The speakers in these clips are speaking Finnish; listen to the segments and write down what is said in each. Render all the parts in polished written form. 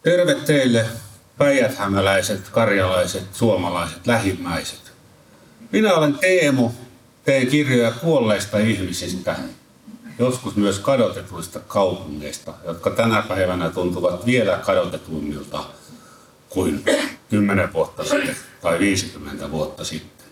Terve teille, päijäthämäläiset, karjalaiset, suomalaiset, lähimmäiset. Minä olen Teemu, teen kirjoja kuolleista ihmisistä, joskus myös kadotetuista kaupungeista, jotka tänä päivänä tuntuvat vielä kadotetuimmilta kuin 10 vuotta sitten tai 50 vuotta sitten.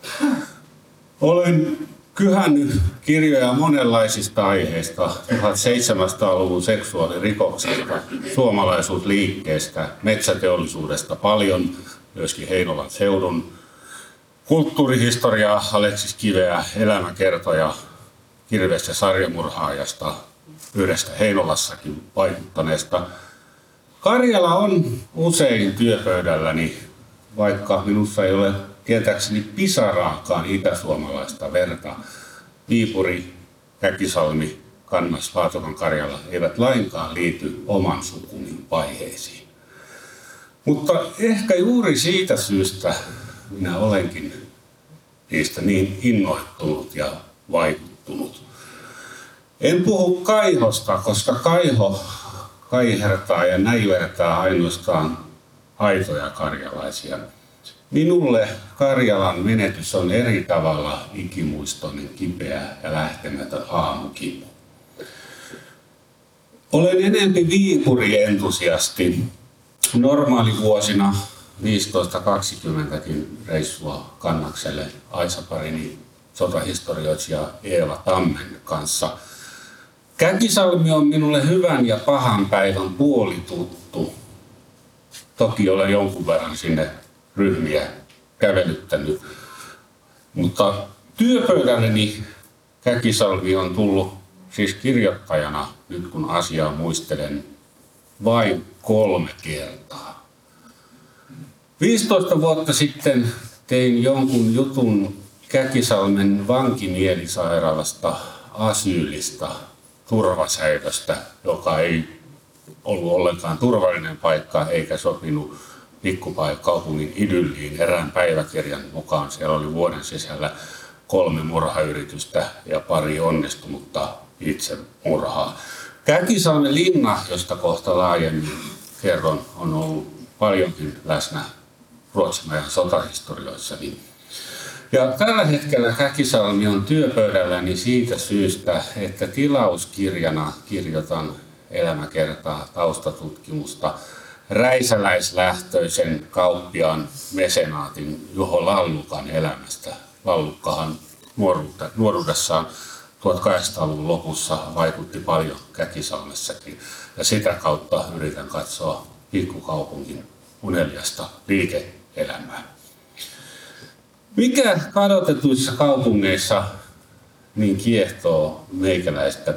Olen kyhännyt kirjoja monenlaisista aiheista, 1700-luvun seksuaalirikoksesta, suomalaisuusliikkeestä, metsäteollisuudesta paljon, myöskin Heinolan seudun, kulttuurihistoriaa, Aleksis Kiveä, elämäkertoja, Kirves- sarjamurhaajasta, yhdestä Heinolassakin vaikuttaneesta. Karjala on usein työpöydälläni, vaikka minussa ei ole tietääkseni pisaraakaan itäsuomalaista verta. Viipuri, Käkisalmi, Kannas, Vaatokan Karjala eivät lainkaan liity oman sukuni vaiheisiin. Mutta ehkä juuri siitä syystä minä olenkin niistä niin innoittunut ja vaikuttunut. En puhu Kaihosta, koska Kaiho kaihertaa ja näivertää ainoastaan aitoja karjalaisia. Minulle Karjalan menetys on eri tavalla ikimuistoinen, kipeä ja lähtemätön aamukipu. Olen enempi Viipuri-entusiasti. Normaalivuosina 15-20kin reissua Kannakselle Aisaparini sotahistorioitsija Eeva Tammen kanssa. Käkisalmi on minulle hyvän ja pahan päivän puolituttu. Toki olen jonkun verran sinne ryhmiä kävelyttänyt, mutta työpöydälleni Käkisalmi on tullut siis kirjoittajana, nyt kun asiaa muistelen, vain 3 kertaa. 15 vuotta sitten tein jonkun jutun Käkisalmen vankimielisairaalasta, asyylista, turvasäilöstä, joka ei ollut ollenkaan turvallinen paikka eikä sopinut kaupungin idylliin. Erään päiväkirjan mukaan siellä oli vuoden sisällä 3 murhayritystä ja 2 onnistunutta itsemurhaa. Käkisalmen linna, josta kohta laajemmin kerron, on ollut paljonkin läsnä Ruotsin sotahistorioissakin. Ja tällä hetkellä Käkisalmi on työpöydälläni siitä syystä, että tilauskirjana kirjoitan elämäkertaa, taustatutkimusta räisäläislähtöisen kauppiaan mesenaatin Juho Lallukan elämästä. Lallukkahan nuoruudessaan 1800-luvun lopussa vaikutti paljon Käkisalmessakin ja sitä kautta yritän katsoa pikkukaupungin uneliasta liike-elämää. Mikä kadotetuissa kaupungeissa niin kiehtoo meikäläistä?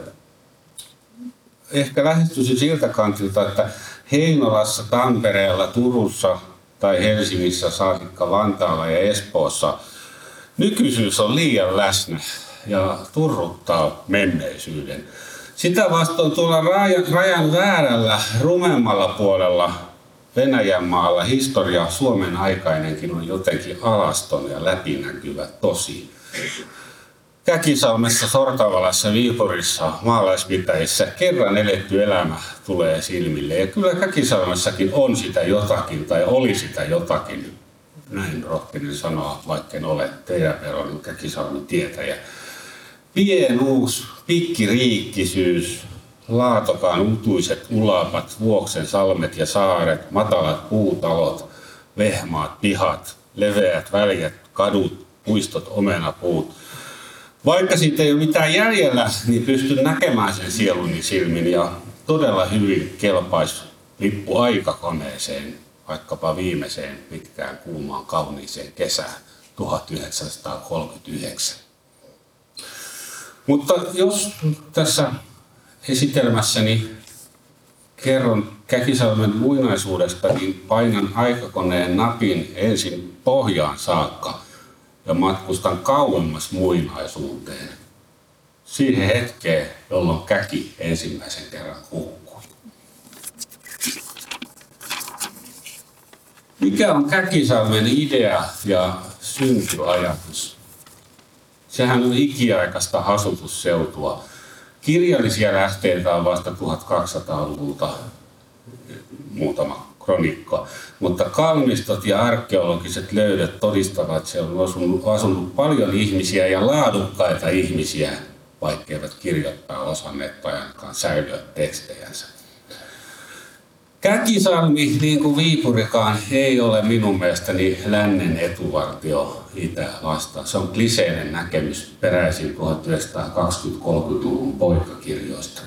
Ehkä lähestyisin siltä kantilta, että Heinolassa, Tampereella, Turussa tai Helsingissä, saatikka Vantaalla ja Espoossa nykyisyys on liian läsnä ja turruttaa menneisyyden. Sitä vastoin tuolla rajan väärällä, rumemmalla puolella Venäjänmaalla historia Suomen aikainenkin on jotenkin alaston ja läpinäkyvä tosi. Käkisalmessa, Sortavalassa, Viipurissa, maalaispitäjissä kerran eletty elämä tulee silmille. Ja kyllä Käkisalmessakin on sitä jotakin tai oli sitä jotakin. Näin rohkenen sanoa, vaikka en ole teräperoinen Käkisalmen tietäjä. Pienuus, pikkiriikkisyys, Laatokaan utuiset ulapat, Vuoksen salmet ja saaret, matalat puutalot, vehmaat pihat, leveät väljät kadut, puistot, omenapuut. Vaikka siitä ei ole mitään jäljellä, niin pystyn näkemään sen sieluni silmin ja todella hyvin kelpaisi lippu aikakoneeseen, vaikkapa viimeiseen pitkään kuumaan kauniiseen kesään 1939. Mutta jos tässä esitelmässäni kerron Käkisalmen muinaisuudesta, niin painan aikakoneen napin ensin pohjaan saakka ja matkustan kauemmas muinaisuuteen. Siihen hetkeen, jolloin Käki ensimmäisen kerran hukkui. Mikä on Käkisalmen idea ja syntyajatus? Sehän on ikiaikaista asutusseutua. Kirjallisia lähteitä on vasta 1200-luvulta. muutama kronikko. Mutta kalmistot ja arkeologiset löydöt todistavat, että siellä on asunut paljon ihmisiä ja laadukkaita ihmisiä, vaikkeivat kirjoittaa osanneet tai ainakaan säilyä tekstejänsä. Käkisalmi, niin kuin Viipurikaan, ei ole minun mielestäni lännen etuvartio itää vastaan. Se on kliseinen näkemys peräisin 1920-30-luvun poikakirjoista.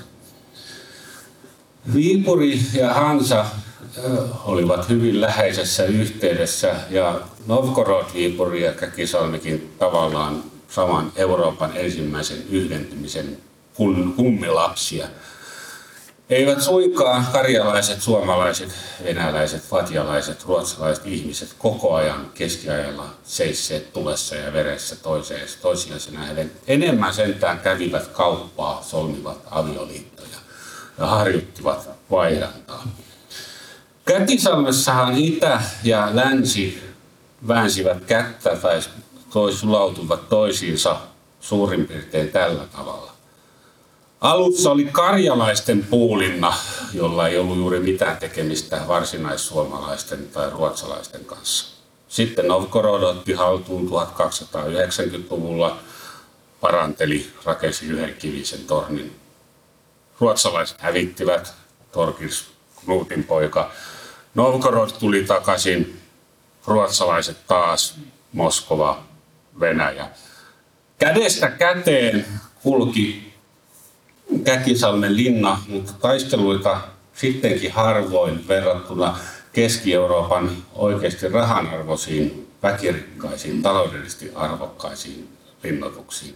Viipuri ja Hansa olivat hyvin läheisessä yhteydessä ja Novgorod, Viipuri ja Käkisalmikin tavallaan saman Euroopan ensimmäisen yhdentymisen kummilapsia. Eivät suinkaan karjalaiset, suomalaiset, venäläiset, vatjalaiset, ruotsalaiset ihmiset koko ajan keskiajalla seisseet tulessa ja veressä toisiansa nähden. Enemmän sentään kävivät kauppaa, solmivat avioliittoja ja harjoittivat vaihdantaa. Käkisalmessahan itä ja länsi väänsivät kättä tai sulautuvat toisiinsa suurin piirtein tällä tavalla. Alussa oli karjalaisten puulinna, jolla ei ollut juuri mitään tekemistä varsinaissuomalaisten tai ruotsalaisten kanssa. Sitten Novgorod otti haltuun 1290-luvulla, paranteli, rakensi yhden kivisen tornin. Ruotsalaiset hävittivät, Torgils Knutin poika. Novgorod tuli takaisin, ruotsalaiset taas, Moskova, Venäjä. Kädestä käteen kulki Käkisalmen linna, mutta taisteluita sittenkin harvoin verrattuna Keski-Euroopan oikeasti rahanarvoisiin, väkirikkaisiin, taloudellisesti arvokkaisiin linnoituksiin.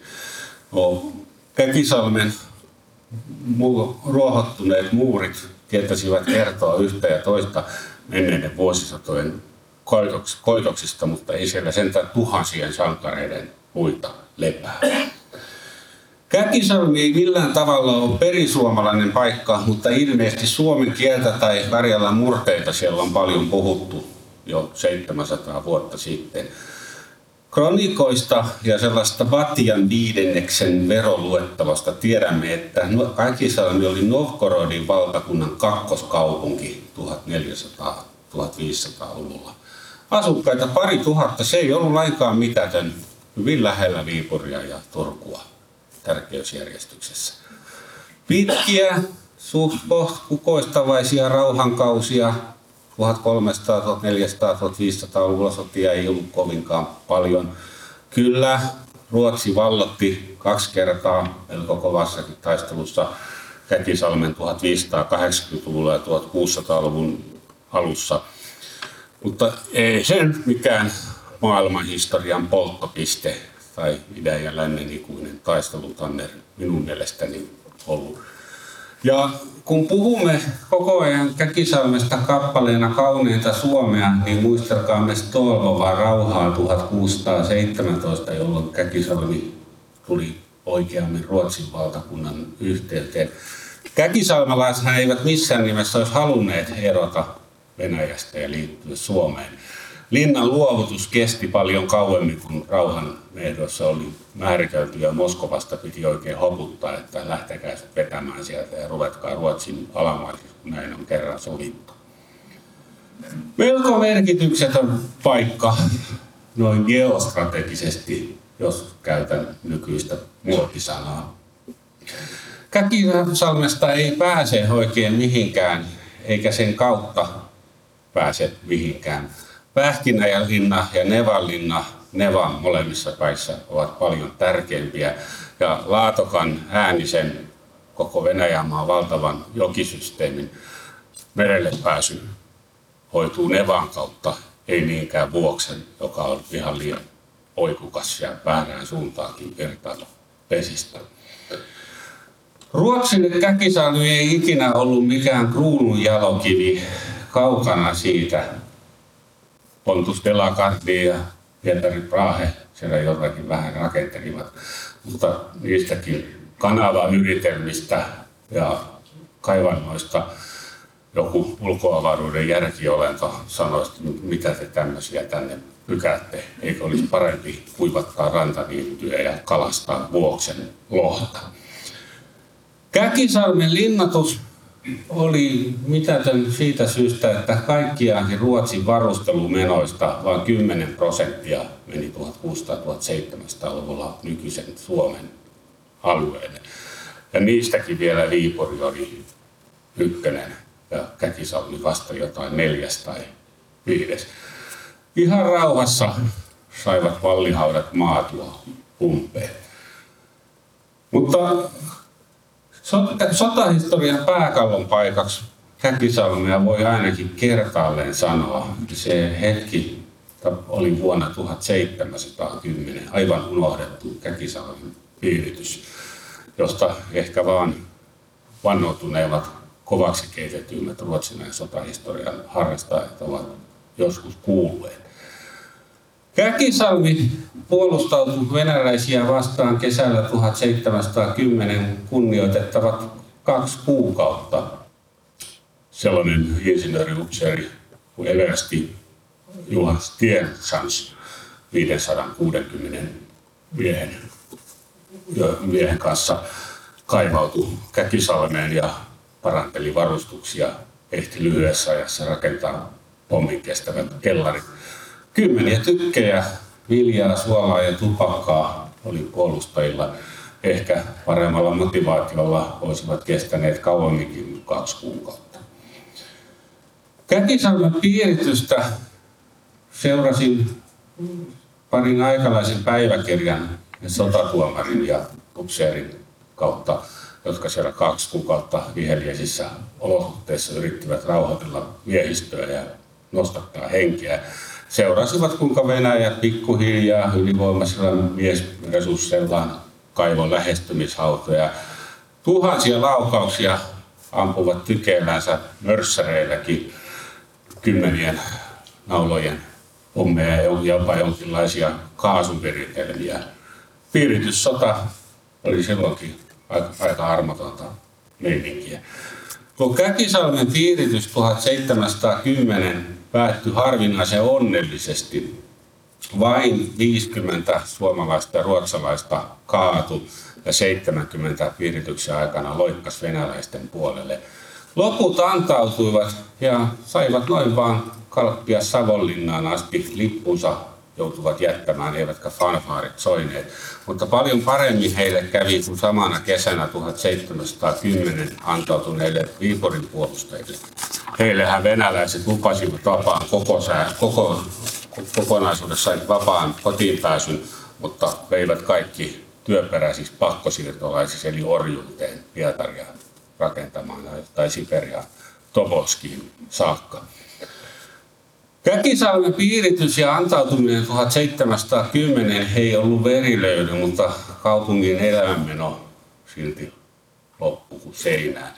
Käkisalmen ruohottuneet muurit tietäisivät kertoa yhtä ja toista menneiden vuosisatojen koitoksista, mutta ei siellä sentään tuhansien sankareiden puita lepää. Käkisalmi ei millään tavalla ole perisuomalainen paikka, mutta ilmeisesti suomen kieltä tai Karjalan murteita siellä on paljon puhuttu jo 700 vuotta sitten. Kronikoista ja sellaista Batjan viidenneksen veroluettavasta tiedämme, että Käkisalmi oli Novgorodin valtakunnan kakkoskaupunki 1400-1500-luvulla. Asukkaita 2000, se ei ollut lainkaan mitätön, hyvin lähellä Viipuria ja Turkua tärkeysjärjestyksessä. Pitkiä, suht kukoistavaisia rauhankausia 1300, 1400, 1500-luvulla sotia ei ollut kovinkaan paljon. Kyllä, Ruotsi vallotti 2 kertaa melko kovassakin taistelussa Käkisalmen 1580-luvulla ja 1600-luvun alussa. Mutta ei sen mikään maailmanhistorian polttopiste tai idän ja lännen ikuinen taistelutanner minun mielestäni ollut. Ja kun puhumme koko ajan Käkisalmesta kappaleena Kauneinta Suomea, niin muistelkaamme Stolbovan rauhaa 1617, jolloin Käkisalmi tuli oikeammin Ruotsin valtakunnan yhteyteen. Käkisalmelaisethan eivät missään nimessä olisi halunneet erota Venäjästä ja liittyä Suomeen. Linnan luovutus kesti paljon kauemmin, kun rauhan ehdoissa oli määritelty ja Moskovasta piti oikein hoputtaa, että lähtekää vetämään sieltä ja ruvetkaa Ruotsin alamaisiksi, kun näin on kerran sovittu. Melko merkityksetön paikka noin geostrategisesti, jos käytän nykyistä muotisanaa. Käkisalmesta ei pääse oikein mihinkään, eikä sen kautta pääse mihinkään. Pähkinäjälinna ja Nevanlinna, Nevan molemmissa päissä ovat paljon tärkeimpiä ja Laatokan äänisen koko Venäjänmaan valtavan jokisysteemin merelle pääsy hoituu Nevan kautta, ei niinkään Vuoksen, joka on ihan liian oikukas ja väärään suuntaankin vertailu vesistä. Ruotsin Käkisalmi ei ikinä ollut mikään kruununjalokivi kaukana siitä. Pontus de la Gardie ja Pietari Brahe siellä jotakin vähän rakentelivat, mutta niistäkin kanavayritelmistä ja kaivannoista joku ulkoavaruuden järkiolento sanoi, että mitä te tämmöisiä tänne pykäätte, eikö olisi parempi kuivattaa rantaniittyä ja kalastaa Vuoksen lohta. Käkisalmen linnatus oli mitätön siitä syystä, että kaikkiaankin Ruotsin varustelumenoista vain 10% meni 1600-1700-luvulla nykyisen Suomen alueelle. Ja niistäkin vielä Viipuri oli ykkönen ja Käkisalmi vasta jotain 4. tai 5. Ihan rauhassa saivat vallihaudat maatua umpeen. Mutta sotahistorian pääkallon paikaksi Käkisalmea voi ainakin kertaalleen sanoa. Se hetki oli vuonna 1710, aivan unohdettu Käkisalmen piiritys, josta ehkä vaan vannoutuneimmat kovaksi keitetyimmät ruotsalaisen sotahistorian harrastajat ovat joskus kuulleet. Käkisalmi puolustautui venäläisiä vastaan kesällä 1710 kunnioitettavat 2 kuukautta. Sellainen insinööriupseeri kuin eversti Johan Stensans 560 miehen kanssa kaivautui Käkisalmeen ja paranteli varustuksia, ehti lyhyessä ajassa rakentaa pommin kestävät kellarit. Kymmeniä tykkejä, viljaa, suolaa ja tupakkaa oli puolustajilla. Ehkä paremmalla motivaatiolla olisivat kestäneet kauemminkin kuin 2 kuukautta. Käkisalmen piiritystä seurasin parin aikalaisen päiväkirjan sotatuomarin ja upseerin kautta, jotka siellä 2 kuukautta viheliäisissä olosuhteissa yrittivät rauhoitella miehistöä ja nostattaa henkeä. Seurasivat, kuinka Venäjä pikkuhiljaa ylivoimaisilla miesresursseillaan kaivoi lähestymishautoja. Tuhansia laukauksia ampuvat tykeillänsä mörssäreilläkin, kymmenien naulojen pommeja ja jopa jonkinlaisia kaasuviritelmiä. Piirityssota oli silloinkin aika armotonta meininkiä. Kun Käkisalmen piiritys 1710 päättyi harvinaisen onnellisesti, vain 50 suomalaista ja ruotsalaista kaatui ja 70 piirityksen aikana loikkasi venäläisten puolelle. Loput antautuivat ja saivat noin vaan kalppia Savonlinnaan asti, lippunsa joutuvat jättämään, eivätkä fanfaarit soineet. Mutta paljon paremmin heille kävi kuin samana kesänä 1710 antautuneille Viipurin puolustajille. Heillehän venäläiset lupasivat vapaan kokonaisuudessaan vapaan kotiinpääsyn, mutta veivät kaikki työperäisiksi pakkosiirtolaisiksi eli orjuuteen Pietaria rakentamaan tai Siperiaan Tobolskiin saakka. Käkisalmen piiritys ja antautuminen 1710 ei ollut verilöyly, mutta kaupungin elämänmeno silti loppui kuin seinään.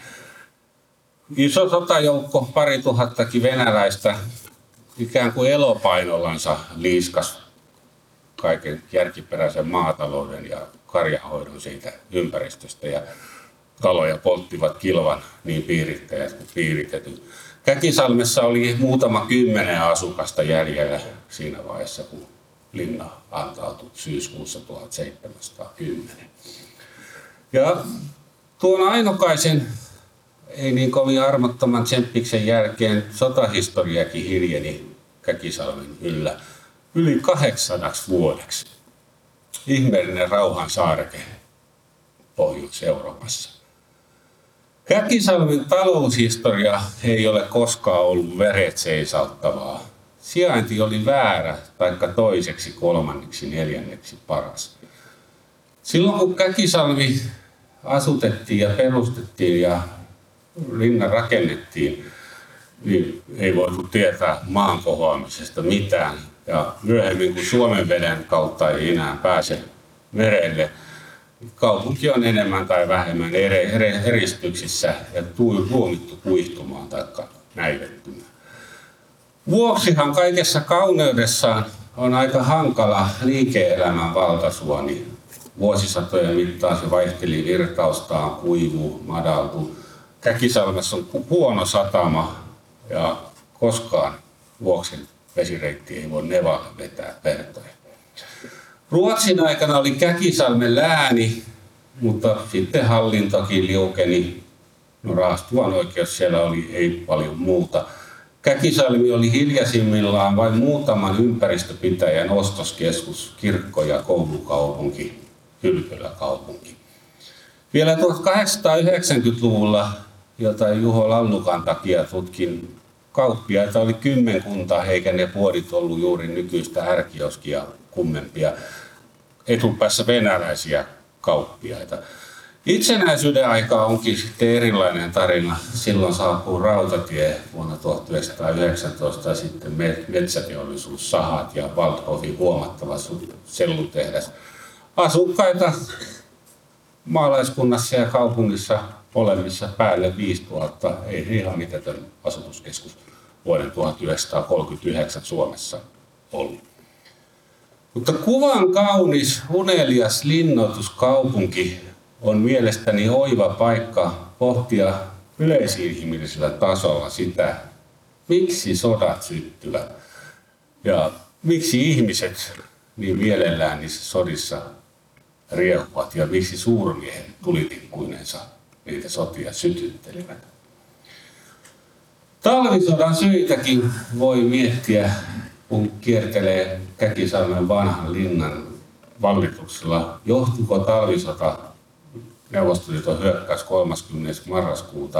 Iso sotajoukko, 2000 venäläistä, ikään kuin elopainollansa liiskas kaiken järkiperäisen maatalouden ja karjanhoidon siitä ympäristöstä ja taloja polttivat kilvan niin piirittäjät kuin piiritetyt. Käkisalmessa oli muutama 10 asukasta jäljellä siinä vaiheessa, kun linna antautui syyskuussa 1710. Ja tuon ainokaisen, ei niin kovin armottoman tsemppiksen jälkeen sotahistoriakin hiljeni Käkisalmen yli 800 vuodeksi. Ihmeellinen rauhan saareke Pohjois-Euroopassa. Käkisalmen taloushistoria ei ole koskaan ollut veret seisauttavaa. Sijainti oli väärä, taikka toiseksi, kolmanneksi, neljänneksi paras. Silloin kun Käkisalmi asutettiin ja perustettiin ja linna rakennettiin, niin ei voitu tietää maan kohoamisesta mitään. Ja myöhemmin, kun Suomen veden kautta ei enää pääse merelle, kaupunki on enemmän tai vähemmän eristyksissä ja tuomittu kuihtumaan tai näivettymään. Vuoksihan kaikessa kauneudessaan on aika hankala liike-elämän valtasuoni. Vuosisatojen mittaan se vaihteli virtaustaan, kuivuu, madaltui. Käkisalmessa on huono satama ja koskaan Vuoksen vesireitti ei voi Nevalle vetää vertoja. Ruotsin aikana oli Käkisalmen lääni, mutta sitten hallintokin liukeni No raastuvan oikeus siellä oli, ei paljon muuta. Käkisalmi oli hiljaisimmillaan vain muutaman ympäristöpitäjän ostoskeskus, kirkko- ja koulukaupunki, kylpyläkaupunki. Vielä 1890-luvulla, jota Juho Lallukan takia tutkin, kauppiaita oli kymmenkunta, eikä ne puodit ollut juuri nykyistä ärkioskia kummempia. Etupäässä venäläisiä kauppiaita. Itsenäisyyden aika onkin sitten erilainen tarina. Silloin saapuu rautatie vuonna 1919 ja sitten metsäteollisuus, sahat ja Waldhofin huomattava sellutehdas. Asukkaita maalaiskunnassa ja kaupungissa molemmissa päälle 5000, ei ihan mitätön asutuskeskus vuoden 1939 Suomessa ollut. Mutta kuvan kaunis, unelias linnoituskaupunki on mielestäni oiva paikka pohtia yleisinhimillisellä tasolla sitä, miksi sodat syttyvät ja miksi ihmiset niin mielellään niissä sodissa riehuvat ja miksi suurmiehet tulitikkuinensa niitä sotia sytyttelivät. Talvisodan syitäkin voi miettiä, kun kiertelee Käkisalmen vanhan linnan vallituksella. Johtuiko talvisota Neuvostoliiton hyökkäys 30. marraskuuta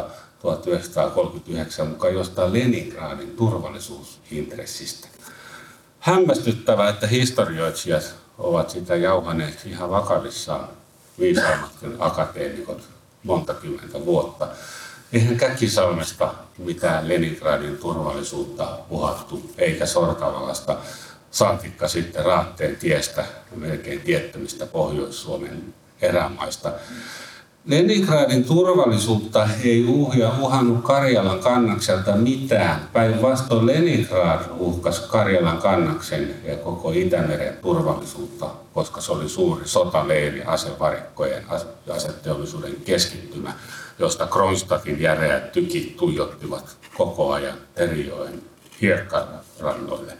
1939 mukaan jostain Leningradin turvallisuusintressistä? Hämmästyttävää, että historioitsijat ovat sitä jauhaneet ihan vakavissaan, viisaammatkin akateemikot monta kymmentä vuotta. Eihän Käkisalmesta mitään Leningradin turvallisuutta uhattu, eikä Sortavalasta, saatikka sitten Raatteen tiestä melkein tiettömistä Pohjois-Suomen erämaista. Leningradin turvallisuutta ei uhannut Karjalan kannakselta mitään. Päinvastoin Leningrad uhkasi Karjalan kannaksen ja koko Itämeren turvallisuutta, koska se oli suuri sotaleiri, asevarikkojen ja aseteollisuuden keskittymä, josta Kronstadtin järeät tykit tuijottivat koko ajan Terijoen hiekkarannoille.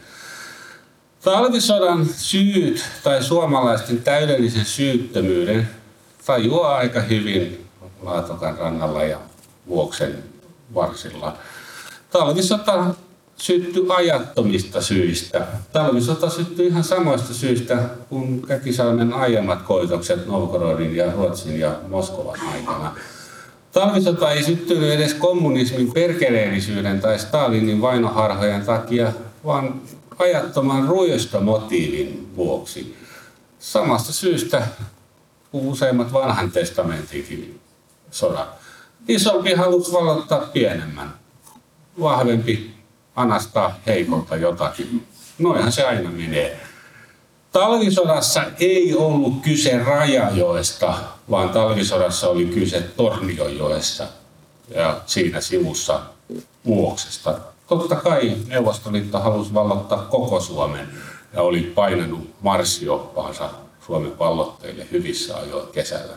Talvisodan syyt tai suomalaisten täydellisen syyttömyyden tajuaa aika hyvin Laatokan rannalla ja Vuoksen varsilla. Talvisota syttyi ajattomista syistä. Talvisota syttyi ihan samoista syistä kuin Käkisalmen aiemmat koitokset Novgorodin ja Ruotsin ja Moskovan aikana. Talvisota ei syttynyt edes kommunismin perkeleellisyyden tai Stalinin vainoharhojen takia, vaan ajattoman ruistomotiivin vuoksi. Samasta syystä kuin useimmat vanhan testamentinkin sodat. Isompi halusi valottaa pienemmän. Vahvempi anastaa heikolta jotakin. Noinhan se aina menee. Talvisodassa ei ollut kyse Rajajoesta, vaan talvisodassa oli kyse Tornionjoessa ja siinä sivussa Vuoksesta. Totta kai Neuvostoliitto halusi vallottaa koko Suomen ja oli painanut marssioppaansa Suomen vallotteille hyvissä ajoin kesällä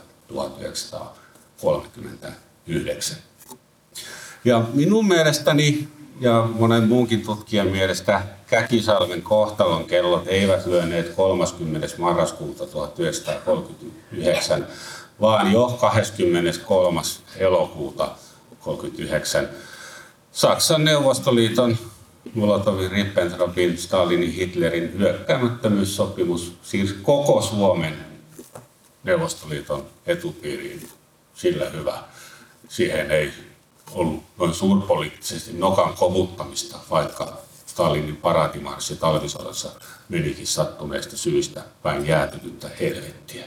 1939. Ja minun mielestäni ja monen muunkin tutkijan mielestä Käkisalmen kohtalon kellot eivät lyöneet 30. marraskuuta 1939, vaan jo 23. elokuuta 1939 Saksan Neuvostoliiton, Molotovin, Ribbentropin, Stalinin, Hitlerin hyökkäämättömyyssopimus siirsi koko Suomen Neuvostoliiton etupiiriin. Sillä hyvä. Siihen ei ollut noin suurpoliittisesti nokan kovuttamista, vaikka Stalinin paraatimarssi talvisodassa menikin sattuneista syistä päin jäätynyttä helvettiä.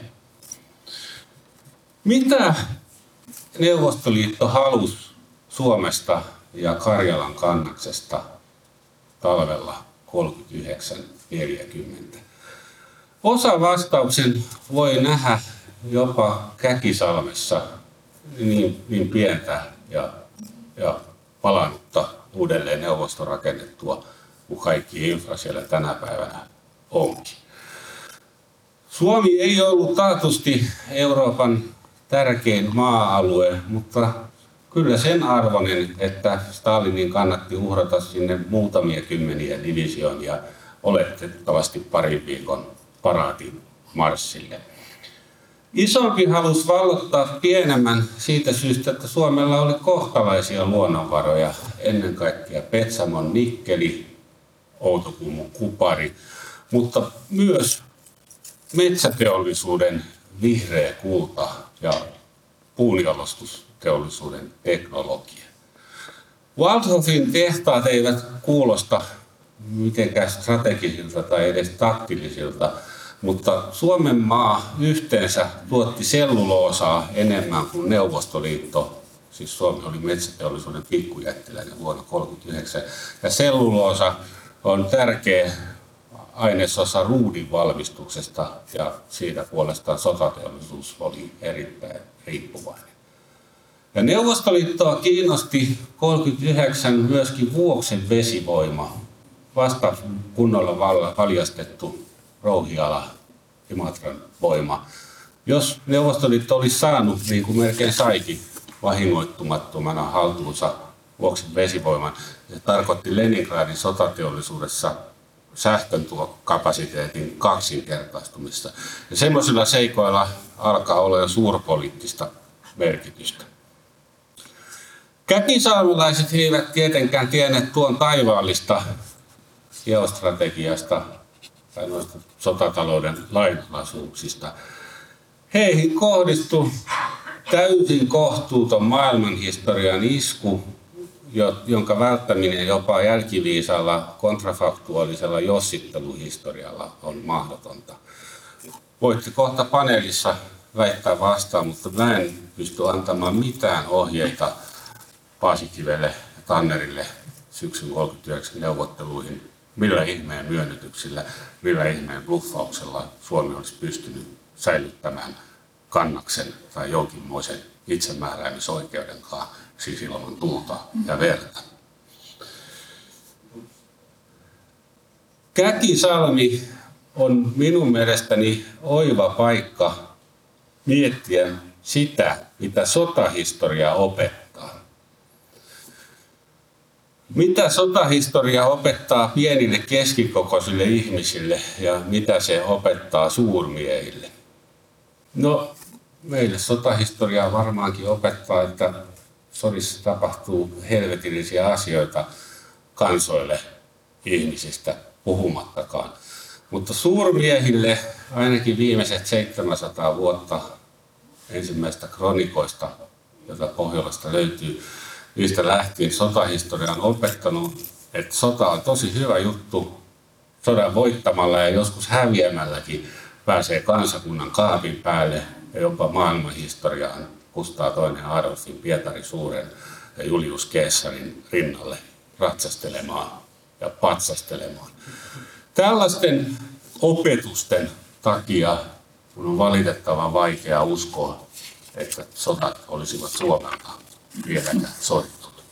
Mitä Neuvostoliitto halusi Suomesta ja Karjalan kannaksesta talvella 39-40? Osa vastauksen voi nähdä jopa Käkisalmessa niin pientä ja palannutta uudelleen neuvostorakennettua kuin kaikki infra siellä tänä päivänä onkin. Suomi ei ollut taatusti Euroopan tärkein maa-alue, mutta kyllä sen arvoinen, että Stalinin kannatti uhrata sinne muutamia kymmeniä divisioonia oletettavasti parin viikon paraatimarssille. Isompi halusi vallottaa pienemmän siitä syystä, että Suomella oli kohtalaisia luonnonvaroja, ennen kaikkea Petsamon nikkeli, Outokummun kupari, mutta myös metsäteollisuuden vihreä kulta ja puunjalostusteollisuuden teknologia. Waldhofin tehtaat eivät kuulosta mitenkään strategisilta tai edes taktillisilta, mutta Suomen maa yhteensä tuotti selluloosaa enemmän kuin Neuvostoliitto. Siis Suomi oli metsäteollisuuden pikkujättiläinen vuonna 1939. Ja selluloosa on tärkeä ainesosa ruudin valmistuksesta ja siitä puolestaan sotateollisuus oli erittäin riippuvainen. Ja Neuvostoliittoa kiinnosti 1939 myöskin Vuoksen vesivoima, vasta kunnolla valjastettu Rouhiala, Imatran voima. Jos Neuvostoliitto olisi saanut, niin kuin melkein saikin, vahingoittumattomana haltuunsa Vuoksen vesivoiman, se tarkoitti Leningradin sotateollisuudessa sähkön kapasiteetin kaksinkertaistumista. Ja semmoisilla seikoilla alkaa olla jo suurpoliittista merkitystä. Käkisaamelaiset eivät tietenkään tienneet tuon taivaallista geostrategiasta tai noista sotatalouden lainalaisuuksista. Heihin kohdistui täysin kohtuuton maailmanhistorian isku, jonka välttäminen jopa jälkiviisaalla kontrafaktuaalisella jossitteluhistorialla on mahdotonta. Voitte kohta paneelissa väittää vastaan, mutta mä en pysty antamaan mitään ohjeita Paasikivelle ja Tannerille syksyn 1939 neuvotteluihin, millä ihmeen myönnytyksillä, millä ihmeen bluffauksella Suomi olisi pystynyt säilyttämään kannaksen tai jonkinmoisen itsemääräämisoikeudenkaan, siis ilman tulta ja verta. Käkisalmi on minun mielestäni oiva paikka miettiä sitä, mitä sotahistoria opettaa. Mitä sotahistoria opettaa pienille keskikokoisille ihmisille ja mitä se opettaa suurmiehille? No, meille sotahistoria varmaankin opettaa, että sodissa tapahtuu helvetillisiä asioita kansoille ihmisistä puhumattakaan. Mutta suurmiehille ainakin viimeiset 700 vuotta ensimmäistä kronikoista, jota Pohjolasta löytyy, niistä lähtien sotahistoria on opettanut, että sota on tosi hyvä juttu. Sodan voittamalla ja joskus häviämälläkin pääsee kansakunnan kaapin päälle ja jopa maailmanhistoriaan Kustaa II Adolfin, Pietari Suuren ja Julius Caesarin rinnalle ratsastelemaan ja patsastelemaan. Tällaisten opetusten takia on valitettavan vaikea uskoa, että sodat olisivat Suomelta vieläkään soittunut.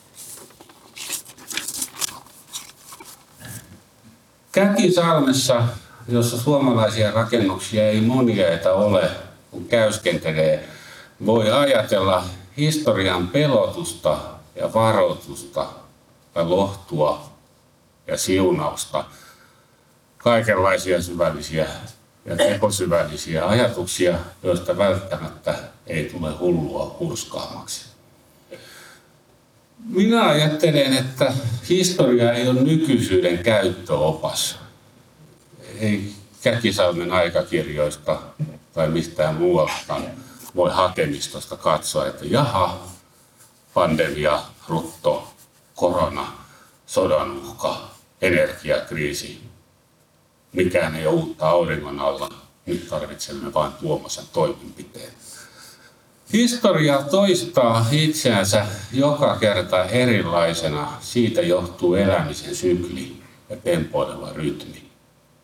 Käkisalmessa, jossa suomalaisia rakennuksia ei monia ole, kun käyskentelee, voi ajatella historian pelotusta ja varoitusta ja lohtua ja siunausta, kaikenlaisia syvällisiä ja tekosyvällisiä ajatuksia, joista välttämättä ei tule hullua hurskaamaksi. Minä ajattelen, että historia ei ole nykyisyyden käyttöopas. Ei Käkisalmen aikakirjoista tai mistään muualta voi hakemistosta katsoa, että jaha, pandemia, rutto, korona, sodan uhka, energiakriisi. Mikään ei ole uutta auringon alla. Nyt tarvitsemme vain Tuomasen toimenpiteen. Historia toistaa itseänsä joka kerta erilaisena. Siitä johtuu elämisen sykli ja tempoileva rytmi.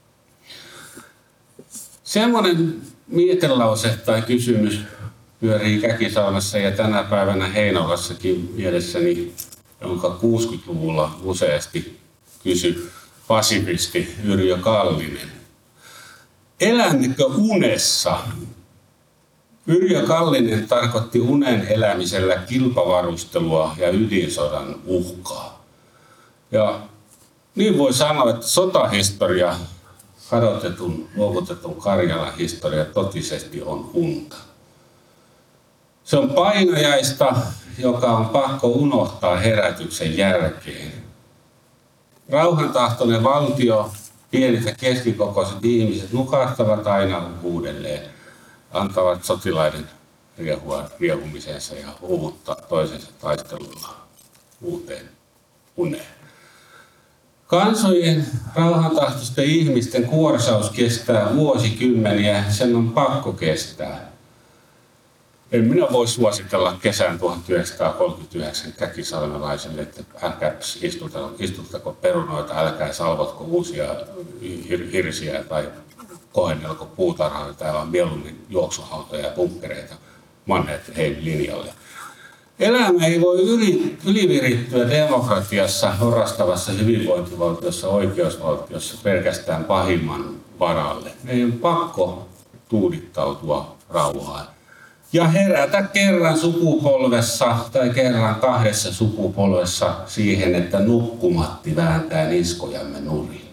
Semmoinen mietelause tai kysymys pyörii Käkisalmessa ja tänä päivänä Heinolassakin mielessäni, jonka 60-luvulla useasti kysyi pasifisti Yrjö Kallinen. Elämmekö unessa? Yrjö Kallinen tarkoitti unen elämisellä kilpavarustelua ja ydinsodan uhkaa. Ja niin voi sanoa, että sotahistoria kadotetun, luovutetun Karjalan historia totisesti on unta. Se on painajaista, joka on pakko unohtaa herätyksen jälkeen. Rauhantahtoinen valtio, pienet ja keskikokoiset ihmiset nukahtavat aina uudelleen, antavat sotilaiden riehumisensa ja uuvuttaa toisensa taistelulla uuteen uneen. Kansojen rauhantahtoisten ihmisten kuorsaus kestää vuosikymmeniä, sen on pakko kestää. En minä voi suositella kesän 1939 käkisalmelaisille, että älkää istuttako perunoita, älkää salvotko uusia hirsiä tai kohennelko puutarhaa tai vaan mieluummin juoksuhautoja ja bunkkereita Mannerheimin linjalle. Elämä ei voi ylivirittyä demokratiassa, orastavassa hyvinvointivaltiossa, oikeusvaltiossa pelkästään pahimman varalle. Meidän on pakko tuudittautua rauhaan ja herätä kerran sukupolvessa tai kerran kahdessa sukupolvessa siihen, että nukkumatti vääntää niskojamme nurin.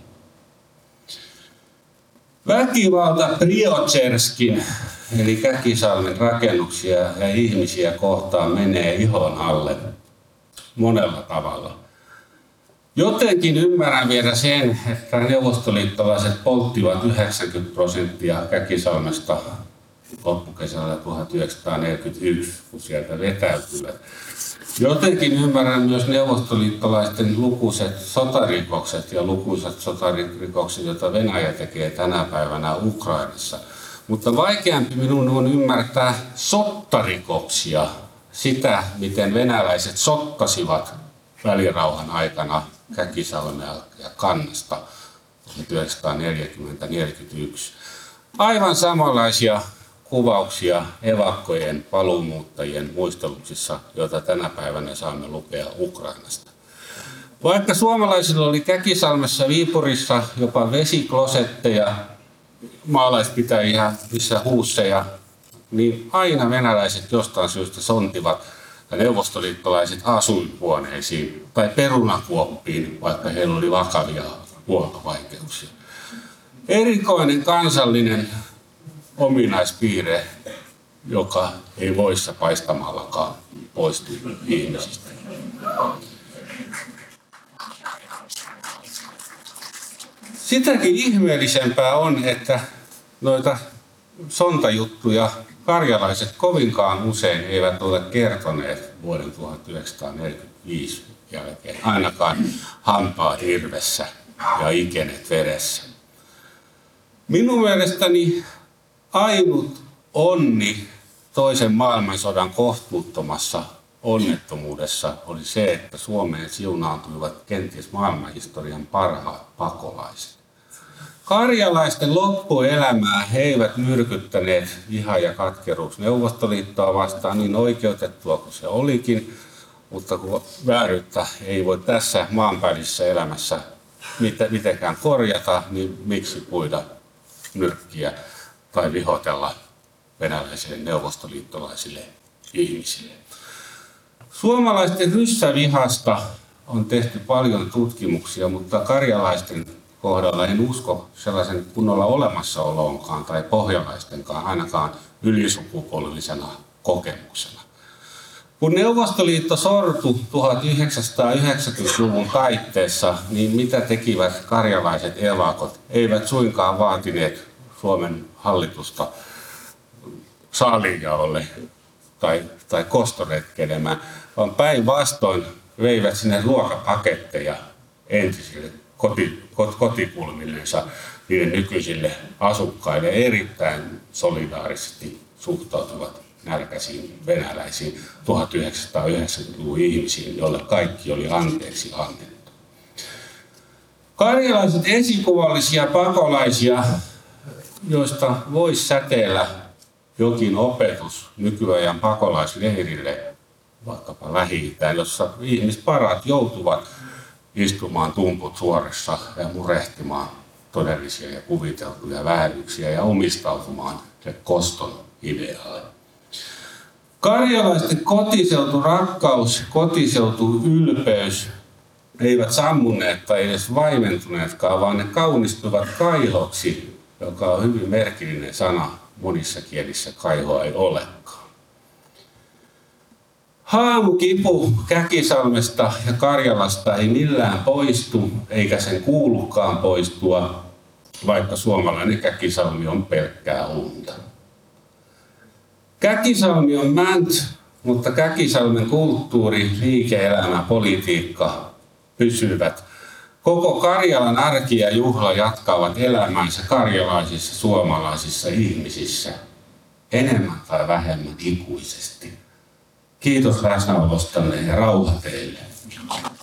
Väkivalta Priocherskin eli Käkisalmen rakennuksia ja ihmisiä kohtaan menee ihon alle monella tavalla. Jotenkin ymmärrän vielä sen, että neuvostoliittolaiset polttivat 90% Käkisalmesta loppukesällä 1941, kun sieltä vetäytyvät. Jotenkin ymmärrän myös neuvostoliittolaisten lukuiset sotarikokset ja lukuisat sotarikokset, joita Venäjä tekee tänä päivänä Ukrainassa. Mutta vaikeampi minun on ymmärtää sottarikoksia, sitä miten venäläiset sottasivat välirauhan aikana Käkisalmea ja Kannasta 1940-1941. Aivan samanlaisia kuvauksia evakkojen, paluumuuttajien muisteluksissa, joita tänä päivänä saamme lukea Ukrainasta. Vaikka suomalaisilla oli Käkisalmessa, Viipurissa jopa vesiklosetteja, maalaispitäjiä, missä huusseja, niin aina venäläiset jostain syystä sontivat neuvostoliittolaiset asuinhuoneisiin tai perunakuoppiin, vaikka heillä oli vakavia huoltovaikeuksia. Erikoinen kansallinen ominaispiirre, joka ei voissa paistamallakaan poistu ihmisistä. Sitäkin ihmeellisempää on, että noita sontajuttuja karjalaiset kovinkaan usein eivät ole kertoneet vuoden 1945 jälkeen, ainakaan hampaat irvessä ja ikenet vedessä. Minun mielestäni ainut onni toisen maailmansodan kohtuuttomassa onnettomuudessa oli se, että Suomeen siunaantuivat kenties maailmanhistorian parhaat pakolaiset. Karjalaisten loppuelämää he eivät myrkyttäneet viha ja katkeruus Neuvostoliittoa vastaan, niin oikeutettua kuin se olikin, mutta kun vääryyttä ei voi tässä maanpäällisessä elämässä mitenkään korjata, niin miksi puida nyrkkiä tai vihotella venäläisille neuvostoliittolaisille ihmisille. Suomalaisten ryssävihasta on tehty paljon tutkimuksia, mutta karjalaisten kohdalla en usko sellaisen kunnolla olemassaoloonkaan tai pohjalaistenkaan, ainakaan ylisukupolvisena kokemuksena. Kun Neuvostoliitto sortui 1990-luvun taitteessa, niin mitä tekivät karjalaiset evakot? Eivät suinkaan vaatineet Suomen hallitusta saaliinjaolle tai kostoretkelemään, vaan päinvastoin veivät sinne ruokapaketteja entisille kotikulmillensa niiden nykyisille asukkaille erittäin solidaarisesti suhtautuvat nälkäisiin venäläisiin 1990-luvun ihmisiin, joille kaikki oli anteeksi annettu. Karjalaiset esikuvallisia pakolaisia, joista voisi säteillä jokin opetus nykyajan pakolaisleirille, vaikkapa Lähi-Itään, jossa ihmisparat joutuvat istumaan tumput suorassa ja murehtimaan todellisia ja kuviteltuja vääryyksiä ja omistautumaan koston idealle. Karjalaisten kotiseuturakkaus, kotiseutuylpeys eivät sammuneet tai edes vaimentuneetkaan, vaan ne kaunistuivat kaihoksi, joka on hyvin merkillinen sana. Monissa kielissä kaihoa ei olekaan. Haamukipu Käkisalmesta ja Karjalasta ei millään poistu, eikä sen kuulukaan poistua, vaikka suomalainen Käkisalmi on pelkkää unta. Käkisalmi on mänt, mutta Käkisalmen kulttuuri, liike-elämä, politiikka pysyvät. Koko Karjalan arki ja juhla jatkavat elämäänsä karjalaisissa suomalaisissa ihmisissä, enemmän tai vähemmän ikuisesti. Kiitos läsnäolostanne ja rauha teille.